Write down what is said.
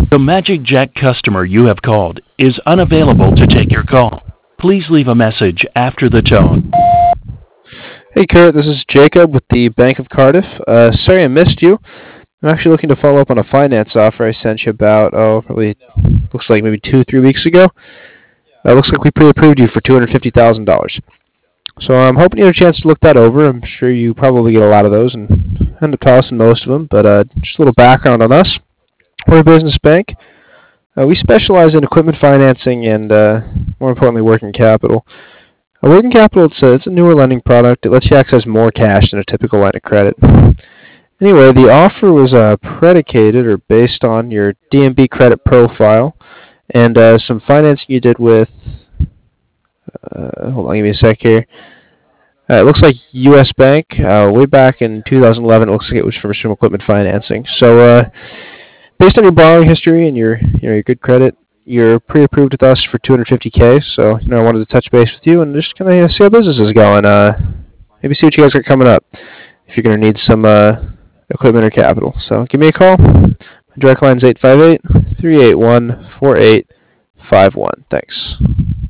The Magic Jack customer you have called is unavailable to take your call. Please leave a message after the tone. Hey Kurt, this is Jacob with the Bank of Cardiff. Sorry I missed you. I'm actually looking to follow up on a finance offer I sent you about, probably looks like maybe 2-3 weeks ago. Looks like we pre-approved you for $250,000. So I'm hoping you have a chance to look that over. I'm sure you probably get a lot of those and end up tossing most of them, but just a little background on us. We're a business bank. We specialize in equipment financing and, more importantly, working capital. Working capital, it's a newer lending product. It lets you access more cash than a typical line of credit. Anyway, the offer was predicated or based on your DMB credit profile and some financing you did with, hold on, give me a sec here. It looks like U.S. Bank, way back in 2011, it looks like it was for some equipment financing. So based on your borrowing history and your good credit, you're pre-approved with us for $250K. So I wanted to touch base with you and just kind of see how business is going. Maybe see what you guys got coming up if you're going to need some equipment or capital. So give me a call. My direct line is 858-381-4851. Thanks.